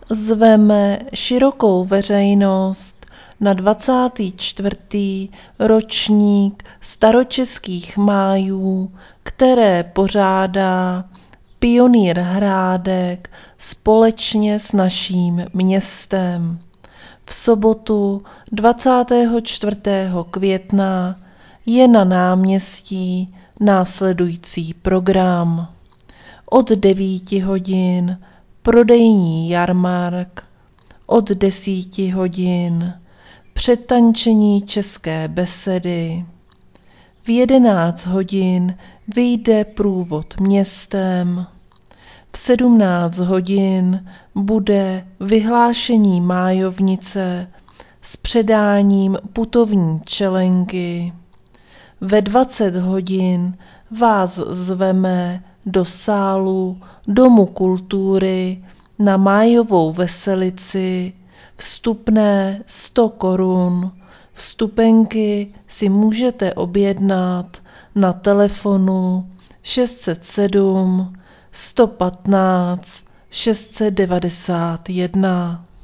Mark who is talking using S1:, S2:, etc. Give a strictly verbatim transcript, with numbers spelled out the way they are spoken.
S1: Zveme širokou veřejnost na dvacátý čtvrtý ročník staročeských májů, které pořádá Pionýr Hrádek společně s naším městem. V sobotu dvacátého čtvrtého května je na náměstí následující program. Od devíti hodin prodejní jarmark, od desíti hodin předtančení české besedy. V jedenáct hodin vyjde průvod městem. V sedmnáct hodin bude vyhlášení májovnice s předáním putovní čelenky. Ve dvacet hodin vás zveme do sálu Domu kultury na májovou veselici, vstupné sto korun. Vstupenky si můžete objednat na telefonu šest set sedm sto patnáct šest set devadesát jedna.